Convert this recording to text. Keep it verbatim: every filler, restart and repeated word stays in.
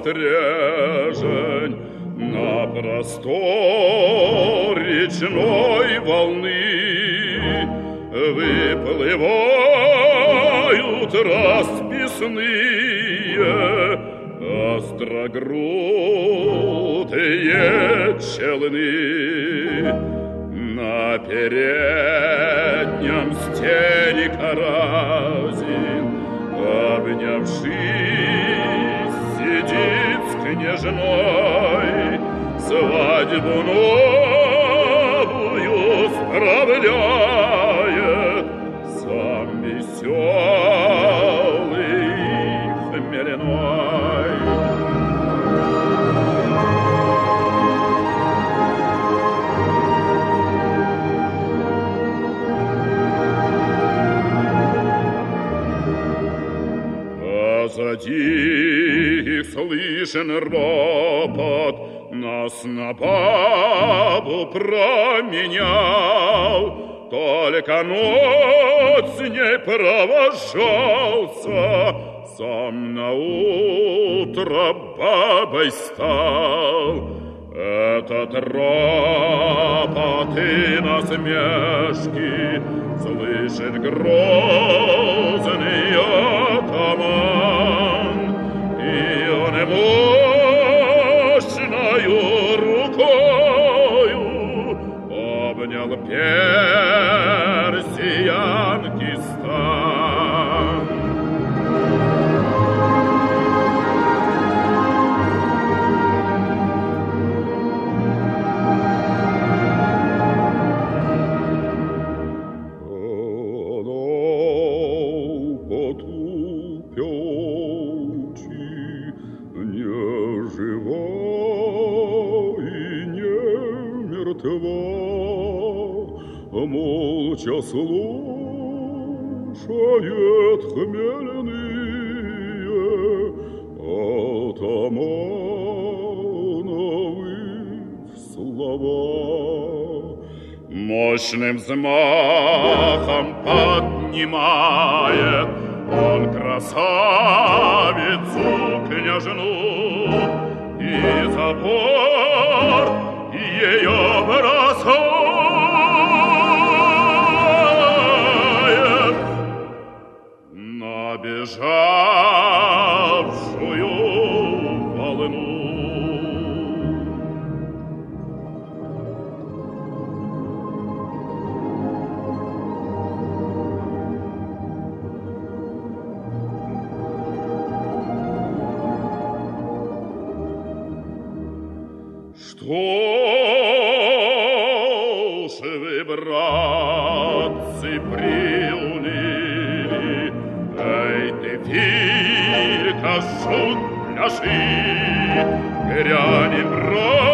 стрежень на простор речной волны выплывают расписные острогрудые челны. На переднем стене Каразин, обнявшись, сидит с княжной, свадьбу новую справляет, сам веселый хмельной. Позади их слышен ропот, нас на бабу променял, только ночь с ней провожался, сам наутро бабой стал. Этот ропот и насмешки слышит грозный атаман, и он мощною рукою обнял персиянки стан. Молча слушает хмельные атамановы слова. Мощным взмахом поднимает он красавицу княжну и за борт ее бросает набежавшую волну. Что ж вы, братцы, приуныли? Эй, ты, Филька, шут пляши, грянем брат.